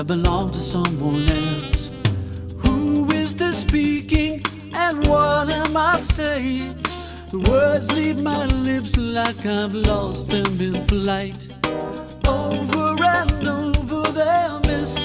I belong to someone else. Who is this speaking and what am I saying? The words leave my lips like I've lost them in flight. Over and over they're missing